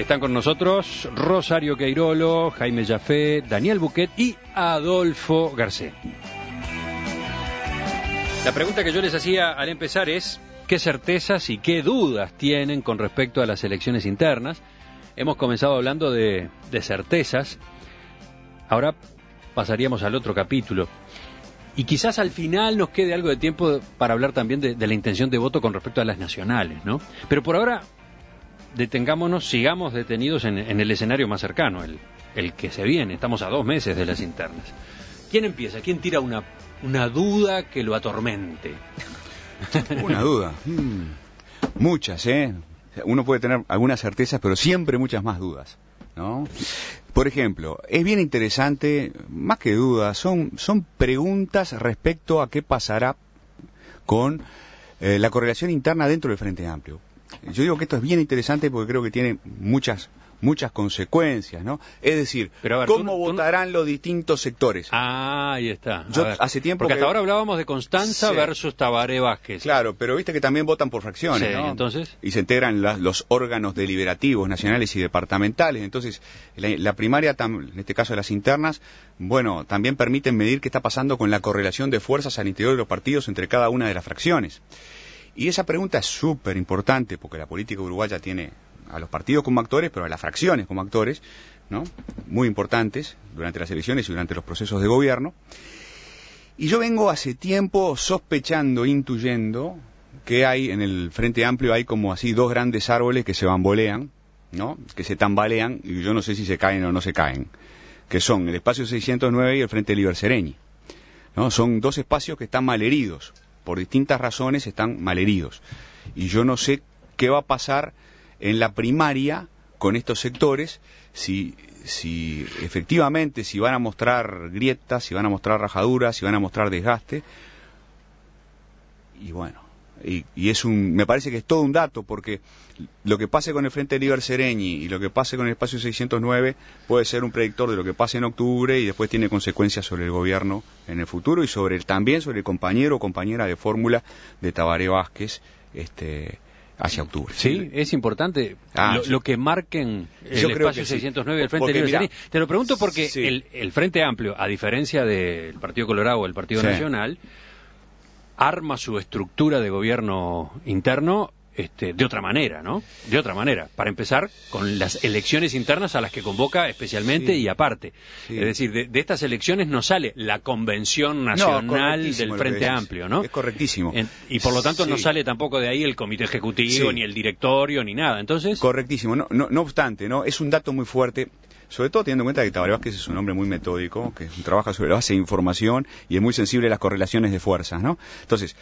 Están con nosotros Rosario Queirolo, Jaime Jafé, Daniel Buquet y Adolfo Garcés. La pregunta que yo les hacía al empezar es: ¿qué certezas y qué dudas tienen con respecto a las elecciones internas? Hemos comenzado hablando de certezas. Ahora pasaríamos al otro capítulo. Y quizás al final nos quede algo de tiempo para hablar también de la intención de voto con respecto a las nacionales, ¿no? Pero por ahora, detengámonos, sigamos detenidos en el escenario más cercano, el que se viene. Estamos a 2 meses de las internas. ¿Quién empieza? ¿Quién tira una duda que lo atormente? Una duda. Muchas, ¿eh? Uno puede tener algunas certezas, pero siempre muchas más dudas, ¿no? Por ejemplo, es bien interesante, más que dudas, son preguntas respecto a qué pasará con la correlación interna dentro del Frente Amplio. Yo digo que esto es bien interesante porque creo que tiene muchas consecuencias, ¿no? Es decir, ver, ¿cómo votarán los distintos sectores? Ahí está. Yo hace tiempo porque hasta ahora hablábamos de Constanza versus Tabaré Vázquez. Claro, pero viste que también votan por fracciones, sí, ¿no? Entonces, y se integran los órganos deliberativos nacionales y departamentales. Entonces, la primaria, en este caso de las internas, bueno, también permiten medir qué está pasando con la correlación de fuerzas al interior de los partidos entre cada una de las fracciones. Y esa pregunta es súper importante porque la política uruguaya tiene a los partidos como actores, pero a las fracciones como actores, ¿no? Muy importantes durante las elecciones y durante los procesos de gobierno. Y yo vengo hace tiempo sospechando, intuyendo, que hay en el Frente Amplio hay como así 2 grandes árboles que se bambolean, ¿no? Que se tambalean, y yo no sé si se caen o no se caen, que son el espacio 609 y el Frente Liber Seregni, ¿no? Son 2 espacios que están malheridos, por distintas razones están malheridos. Y yo no sé qué va a pasar en la primaria con estos sectores, si efectivamente, si van a mostrar grietas, si van a mostrar rajaduras, si van a mostrar desgaste. Y bueno, y me parece que es todo un dato, porque lo que pase con el Frente Liber Seregni y lo que pase con el espacio 609 puede ser un predictor de lo que pase en octubre y después tiene consecuencias sobre el gobierno en el futuro y también sobre el compañero o compañera de fórmula de Tabaré Vázquez, hacia octubre. Sí, es importante lo que marquen el espacio 609 del Frente Libre Seregni. Te lo pregunto porque el Frente Amplio, a diferencia del Partido Colorado o el Partido Nacional, arma su estructura de gobierno interno de otra manera, ¿no? De otra manera. Para empezar, con las elecciones internas a las que convoca especialmente y aparte. Sí. Es decir, de estas elecciones no sale la Convención Nacional del Frente Amplio, ¿no? Es correctísimo. Y por lo tanto no sale tampoco de ahí el Comité Ejecutivo, ni el Directorio, ni nada. Entonces, correctísimo. No obstante, ¿no? Es un dato muy fuerte, sobre todo teniendo en cuenta que Tabaré Vázquez es un hombre muy metódico, que trabaja sobre la base de información y es muy sensible a las correlaciones de fuerzas, ¿no? Entonces,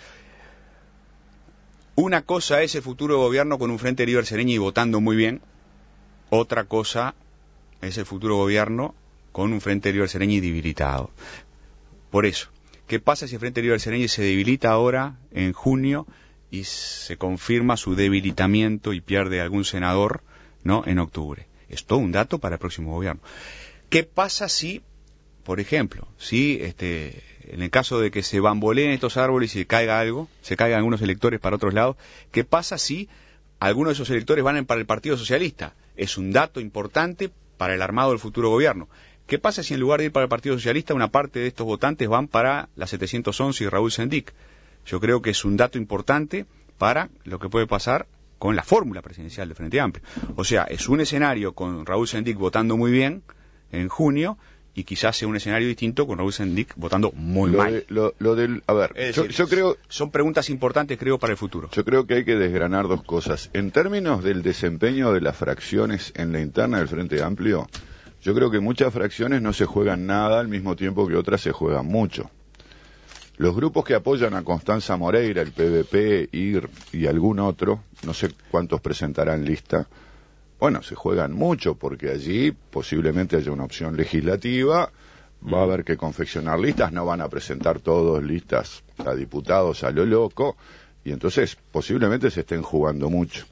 una cosa es el futuro gobierno con un Frente Liber Seregni votando muy bien, otra cosa es el futuro gobierno con un Frente Liber Seregni debilitado. Por eso, ¿qué pasa si el Frente Liber Seregni se debilita ahora en junio y se confirma su debilitamiento y pierde algún senador, ¿no?, en octubre? Es todo un dato para el próximo gobierno. ¿Qué pasa si, por ejemplo, en el caso de que se bamboleen estos árboles y se caigan algunos electores para otros lados, qué pasa si algunos de esos electores van para el Partido Socialista? Es un dato importante para el armado del futuro gobierno. ¿Qué pasa si en lugar de ir para el Partido Socialista una parte de estos votantes van para la 711 y Raúl Sendic? Yo creo que es un dato importante para lo que puede pasar con la fórmula presidencial del Frente Amplio. O sea, es un escenario con Raúl Sendic votando muy bien en junio, y quizás sea un escenario distinto con Raúl Sendic votando muy mal. Yo creo... Son preguntas importantes, creo, para el futuro. Yo creo que hay que desgranar 2 cosas. En términos del desempeño de las fracciones en la interna del Frente Amplio, yo creo que muchas fracciones no se juegan nada al mismo tiempo que otras se juegan mucho. Los grupos que apoyan a Constanza Moreira, el PVP, IR y algún otro, no sé cuántos presentarán lista, bueno, se juegan mucho porque allí posiblemente haya una opción legislativa, va a haber que confeccionar listas, no van a presentar todos listas a diputados a lo loco, y entonces posiblemente se estén jugando mucho.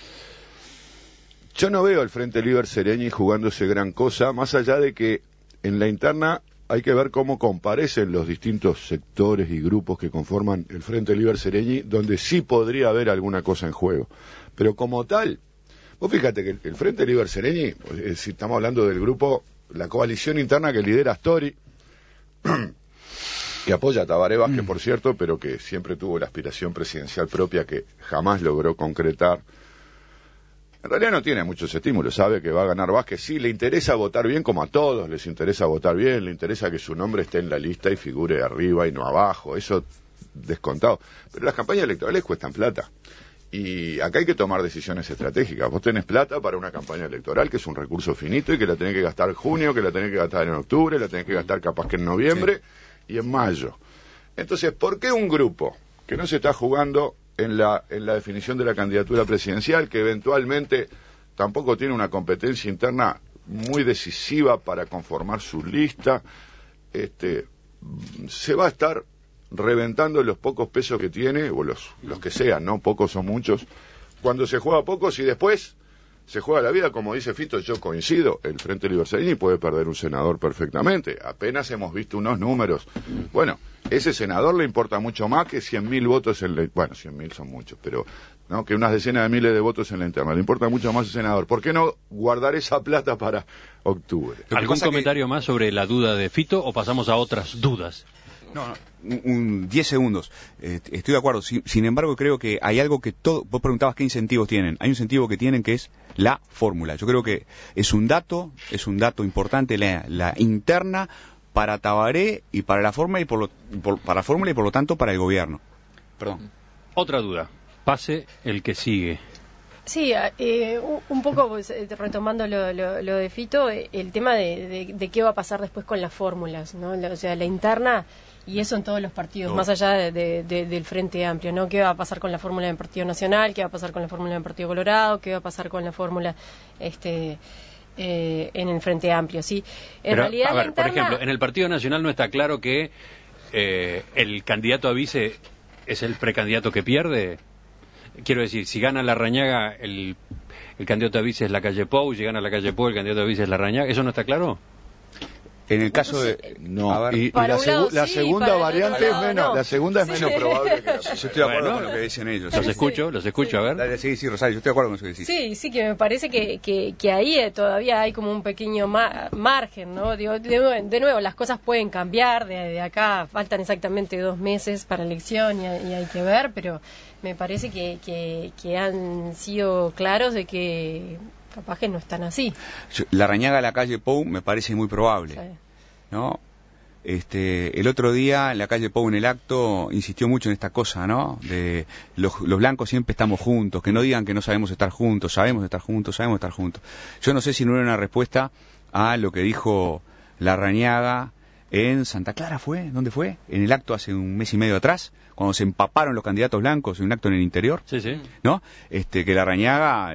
Yo no veo al Frente Liber Seregni jugándose gran cosa, más allá de que en la interna hay que ver cómo comparecen los distintos sectores y grupos que conforman el Frente Liber Seregni, donde sí podría haber alguna cosa en juego. Pero como tal, Vos fíjate que el Frente Liber Sereñi, si estamos hablando del grupo, la coalición interna que lidera Astori, que apoya a Tabaré Vázquez, por cierto, pero que siempre tuvo la aspiración presidencial propia que jamás logró concretar. En realidad no tiene muchos estímulos, sabe que va a ganar Vázquez, sí, le interesa votar bien, como a todos les interesa votar bien, le interesa que su nombre esté en la lista y figure arriba y no abajo, eso descontado. Pero las campañas electorales cuestan plata. Y acá hay que tomar decisiones estratégicas. Vos tenés plata para una campaña electoral, que es un recurso finito y que la tenés que gastar en junio, que la tenés que gastar en octubre, la tenés que gastar capaz que en noviembre y en mayo. Entonces, ¿por qué un grupo que no se está jugando en la definición de la candidatura presidencial, que eventualmente tampoco tiene una competencia interna muy decisiva para conformar su lista, se va a estar reventando los pocos pesos que tiene, o los que sean, ¿no? Pocos o muchos, cuando se juega pocos y después se juega la vida, como dice Fito, yo coincido, el Frente Liber Sereñi puede perder un senador perfectamente, apenas hemos visto unos números. Bueno, ese senador le importa mucho más que 100.000 votos en la... Bueno, 100.000 son muchos, pero no, que unas decenas de miles de votos en la interna, le importa mucho más el senador. ¿Por qué no guardar esa plata para octubre? ¿Algún comentario más sobre la duda de Fito o pasamos a otras dudas? No, 10 segundos. Estoy de acuerdo. Sin embargo, creo que hay algo que vos preguntabas qué incentivos tienen. Hay un incentivo que tienen que es la fórmula. Yo creo que es un dato importante la interna para Tabaré y para la fórmula y para la fórmula y por lo tanto para el gobierno. Perdón. Otra duda. Pase el que sigue. Sí, un poco pues, retomando lo de Fito, el tema de qué va a pasar después con las fórmulas, ¿no? O sea, la interna, y eso en todos los partidos, más allá del Frente Amplio, ¿no? ¿Qué va a pasar con la fórmula del Partido Nacional? ¿Qué va a pasar con la fórmula del Partido Colorado? ¿Qué va a pasar con la fórmula en el Frente Amplio? Sí, en realidad a ver, interna... por ejemplo, en el Partido Nacional no está claro que el candidato a vice es el precandidato que pierde. Quiero decir, si gana Larrañaga, el candidato a vice es la calle Pou, si gana la calle Pou, el candidato a vice es Larrañaga. ¿Eso no está claro? En el caso de... No, y la segunda variante es menos, no. La segunda es menos probable que la... Yo estoy de acuerdo con lo que dicen ellos. Los escucho, a ver. Dale, sí, Rosario, yo estoy de acuerdo con eso que decís. Sí, que me parece que ahí todavía hay como un pequeño margen, ¿no? Digo, de nuevo, las cosas pueden cambiar, de acá faltan exactamente 2 meses para elección y hay que ver, pero me parece que han sido claros de que capaz que no están así. Larrañaga a la calle Pou me parece muy probable, sí. ¿No? El otro día en la calle Pou en el acto insistió mucho en esta cosa, ¿no? De los blancos siempre estamos juntos, que no digan que no sabemos estar juntos, sabemos estar juntos. Yo no sé si no era una respuesta a lo que dijo Larrañaga en Santa Clara, ¿dónde fue? En el acto hace 1 mes y medio atrás, cuando se empaparon los candidatos blancos en un acto en el interior. Sí. ¿No? Que Larrañaga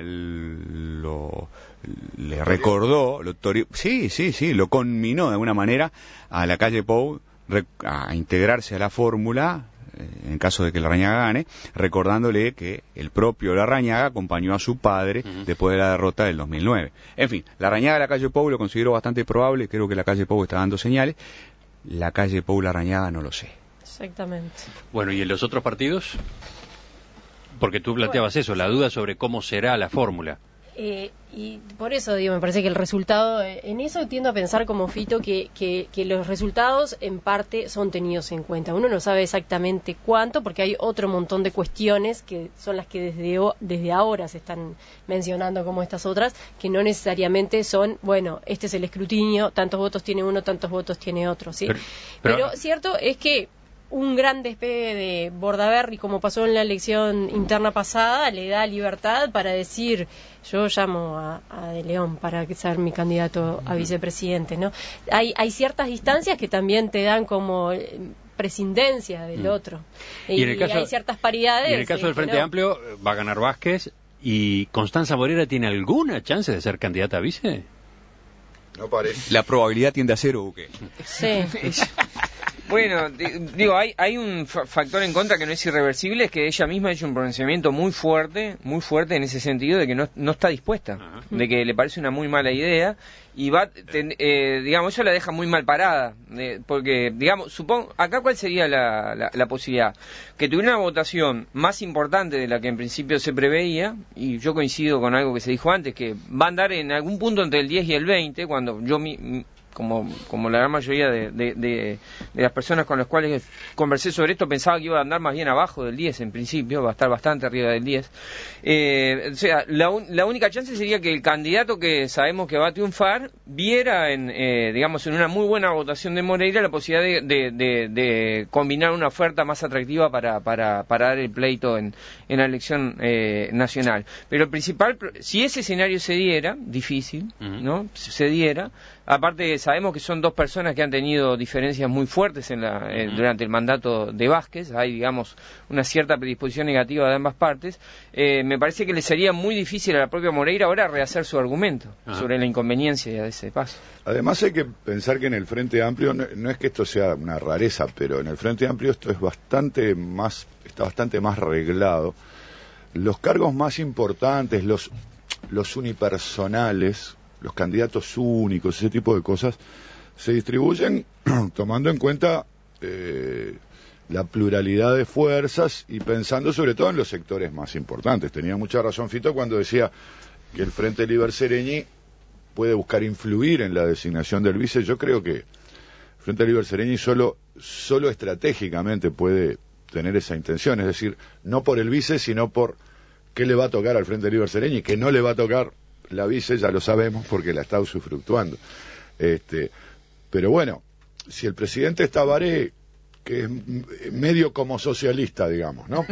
le recordó, lo conminó de alguna manera a la calle Pou a integrarse a la fórmula, en caso de que Larrañaga gane, recordándole que el propio Larrañaga acompañó a su padre después de la derrota del 2009. En fin, Larrañaga a la calle Pou lo considero bastante probable, creo que la calle Pou está dando señales. La calle Pou Larrañaga no lo sé. Exactamente. Bueno, ¿y en los otros partidos? Porque tú planteabas eso, la duda sobre cómo será la fórmula. Y por eso digo, me parece que el resultado, en eso tiendo a pensar como Fito que los resultados en parte son tenidos en cuenta. Uno no sabe exactamente cuánto, porque hay otro montón de cuestiones que son las que desde ahora se están mencionando como estas otras, que no necesariamente son, bueno, este es el escrutinio, tantos votos tiene uno, tantos votos tiene otro, ¿sí? Pero cierto es que un gran despegue de Bordaberry, como pasó en la elección interna pasada, le da libertad para decir, yo llamo a De León para ser mi candidato a vicepresidente, ¿no? Hay ciertas distancias que también te dan como prescindencia del otro. Y hay ciertas paridades. Y en el caso del Frente Amplio va a ganar Vázquez, ¿y Constanza Morera tiene alguna chance de ser candidata a vice? No parece. La probabilidad tiende a 0, ¿o qué? Sí. Bueno, digo, hay un factor en contra que no es irreversible, es que ella misma ha hecho un pronunciamiento muy fuerte en ese sentido de que no está dispuesta, de que le parece una muy mala idea y digamos, eso la deja muy mal parada, porque, digamos, supongo, acá cuál sería la posibilidad, que tuviera una votación más importante de la que en principio se preveía, y yo coincido con algo que se dijo antes, que va a andar en algún punto entre el 10 y el 20, cuando yo como la gran mayoría de las personas con las cuales conversé sobre esto pensaba que iba a andar más bien abajo del 10 en principio, va a estar bastante arriba del 10. O sea, la única chance sería que el candidato que sabemos que va a triunfar viera digamos, en una muy buena votación de Moreira la posibilidad de combinar una oferta más atractiva para dar el pleito en la elección nacional. Pero el principal, si ese escenario se diera, difícil, ¿no? Se diera, aparte sabemos que son dos personas que han tenido diferencias muy fuertes durante el mandato de Vázquez, hay, digamos, una cierta predisposición negativa de ambas partes. Me parece que le sería muy difícil a la propia Moreira ahora rehacer su argumento sobre la inconveniencia de ese paso. Además hay que pensar que en el Frente Amplio, no es que esto sea una rareza, pero en el Frente Amplio esto es está bastante más reglado. Los cargos más importantes, los unipersonales, los candidatos únicos, ese tipo de cosas, se distribuyen tomando en cuenta la pluralidad de fuerzas y pensando sobre todo en los sectores más importantes. Tenía mucha razón Fito cuando decía que el Frente Liber Seregni puede buscar influir en la designación del vice. Yo creo que el Frente Liber Seregni solo estratégicamente puede tener esa intención, es decir, no por el vice, sino por qué le va a tocar al Frente Liber Seregni, que no le va a tocar la vice, ya lo sabemos porque la está usufructuando. Pero bueno, si el presidente es Tabaré, que es medio como socialista, digamos, ¿no?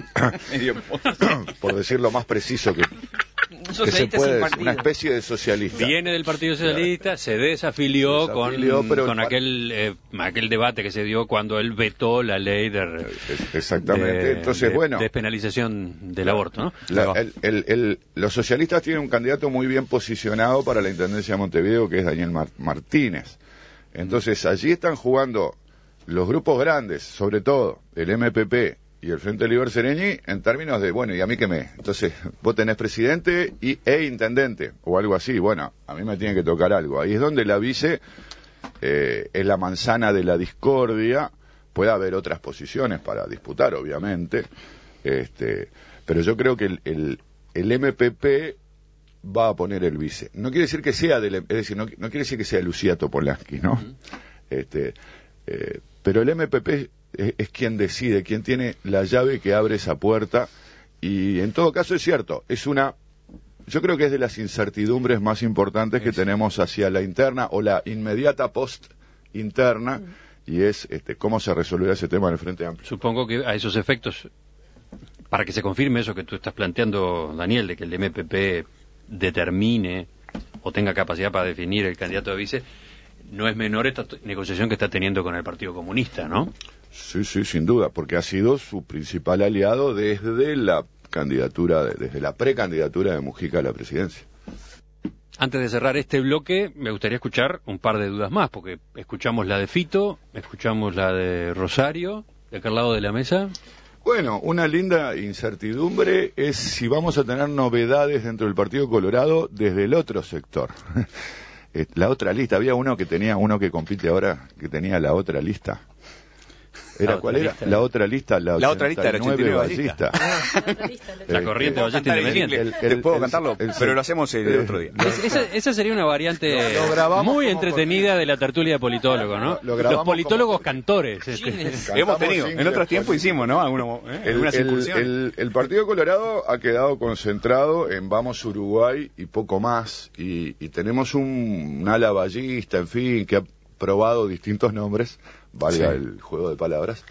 Por decirlo más preciso que se puede decir, una especie de socialista. Viene del Partido Socialista, se desafilió con aquel debate que se dio cuando él vetó la ley exactamente. Entonces, bueno, despenalización del aborto, ¿no? Los socialistas tienen un candidato muy bien posicionado para la Intendencia de Montevideo, que es Daniel Martínez. Entonces, allí están jugando los grupos grandes, sobre todo el MPP y el Frente Liber Seregni, en términos de, bueno, ¿y a mí qué me? Entonces, vos tenés presidente e intendente, o algo así. Bueno, a mí me tiene que tocar algo. Ahí es donde la vice es la manzana de la discordia. Puede haber otras posiciones para disputar, obviamente. Pero yo creo que el MPP va a poner el vice. No quiere decir que sea es decir, no quiere decir que sea Lucía Topolansky, ¿no? Pero el MPP es quien decide, quien tiene la llave que abre esa puerta, y en todo caso es cierto, yo creo que es de las incertidumbres más importantes que tenemos hacia la interna o la inmediata post-interna, y es cómo se resolverá ese tema en el Frente Amplio. Supongo que a esos efectos, para que se confirme eso que tú estás planteando, Daniel, de que el MPP determine o tenga capacidad para definir el candidato de vice, no es menor esta negociación que está teniendo con el Partido Comunista, ¿no? Sí, sin duda, porque ha sido su principal aliado desde la precandidatura de Mujica a la presidencia. Antes de cerrar este bloque, me gustaría escuchar un par de dudas más, porque escuchamos la de Fito, escuchamos la de Rosario, de aquel lado de la mesa. Bueno, una linda incertidumbre es si vamos a tener novedades dentro del Partido Colorado desde el otro sector. La otra lista, había uno que compite ahora, que tenía la otra lista. ¿Cuál era? La otra lista, la otra lista era 89 Ballista. La corriente Ballista Independiente. Te puedo cantarlo, pero lo hacemos el otro día. Esa sería una variante muy entretenida de la tertulia de politólogos, ¿no? Los politólogos cantores. Hemos tenido, en otros tiempos hicimos, ¿no? Algunas incursiones. El Partido Colorado ha quedado concentrado en Vamos Uruguay y poco más, y tenemos un ala ballista, en fin, que ha probado distintos nombres, valga el juego de palabras,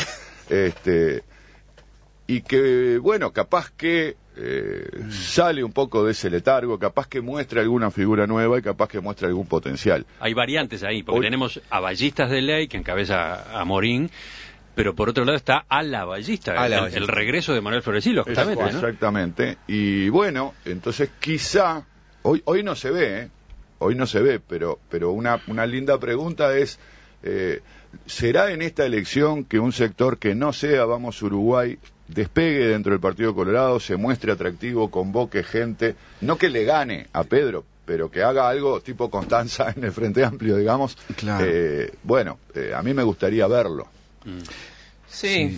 y que, bueno, capaz que sale un poco de ese letargo, capaz que muestre alguna figura nueva y capaz que muestre algún potencial. Hay variantes ahí, porque tenemos a Ballistas de Ley, que encabeza a Morín, pero por otro lado está a la ballista, el regreso de Manuel Floresilo, justamente, ¿no? Exactamente, y bueno, entonces quizá, hoy no se ve, pero una linda pregunta es, ¿será en esta elección que un sector que no sea Vamos Uruguay despegue dentro del Partido Colorado, se muestre atractivo, convoque gente, no que le gane a Pedro, pero que haga algo tipo Constanza en el Frente Amplio, digamos? Claro. A mí me gustaría verlo. Sí,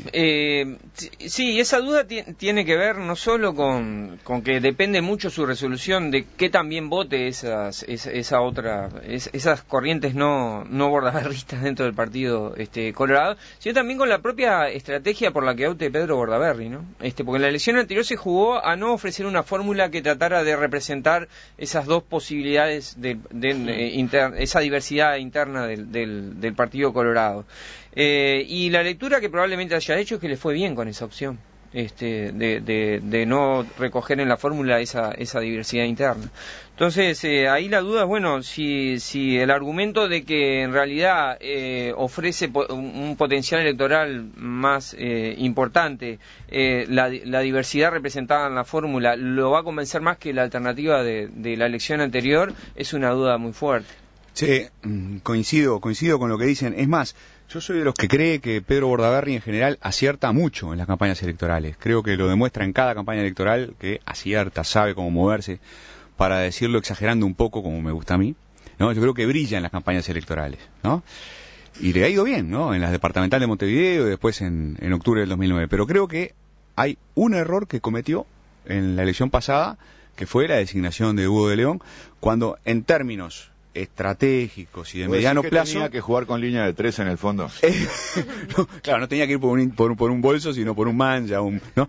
sí, esa duda tiene que ver no solo con que depende mucho su resolución de qué también vote esas corrientes no bordaberristas dentro del partido Colorado, sino también con la propia estrategia por la que opte Pedro Bordaberry, ¿no? Porque en la elección anterior se jugó a no ofrecer una fórmula que tratara de representar esas dos posibilidades esa diversidad interna del partido Colorado. Y la lectura que probablemente haya hecho es que le fue bien con esa opción, de no recoger en la fórmula esa diversidad interna. Entonces, ahí la duda es, bueno, si el argumento de que en realidad ofrece un potencial electoral más importante, la diversidad representada en la fórmula, lo va a convencer más que la alternativa de la elección anterior, es una duda muy fuerte. Sí, coincido con lo que dicen. Es más, yo soy de los que cree que Pedro Bordaberry en general acierta mucho en las campañas electorales. Creo que lo demuestra en cada campaña electoral, que acierta, sabe cómo moverse, para decirlo exagerando un poco, como me gusta a mí, ¿no? Yo creo que brilla en las campañas electorales, ¿no? Y le ha ido bien, ¿no? En las departamentales de Montevideo y después en octubre del 2009. Pero creo que hay un error que cometió en la elección pasada, que fue la designación de Hugo de León, cuando en términos estratégicos y de mediano plazo tenía que jugar con línea de 3 en el fondo. Claro, no tenía que ir por un bolso, sino por un manja,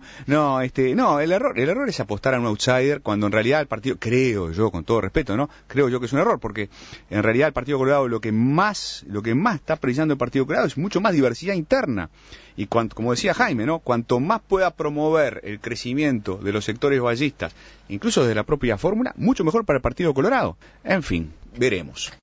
el error es apostar a un outsider cuando en realidad el partido, creo yo, con todo respeto, ¿no? Creo yo que es un error, porque en realidad el Partido Colorado lo que más está precisando el Partido Colorado es mucho más diversidad interna. Y como decía Jaime, ¿no? Cuanto más pueda promover el crecimiento de los sectores vallistas, incluso de la propia fórmula, mucho mejor para el Partido Colorado. En fin, veremos.